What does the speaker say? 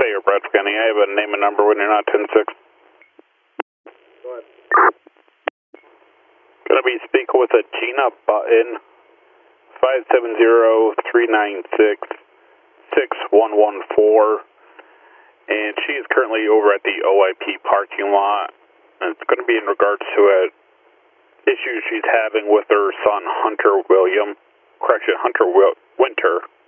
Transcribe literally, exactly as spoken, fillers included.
Sayer, Bradford County. I have a name and number when you're not ten six. Go ahead. Gonna be speaking with a Gina Button, five seven zero, three nine six, six one one four, and she is currently over at the O I P parking lot. And it's going to be in regards to a issue she's having with her son, Hunter William, correction, Hunter Wil Winter.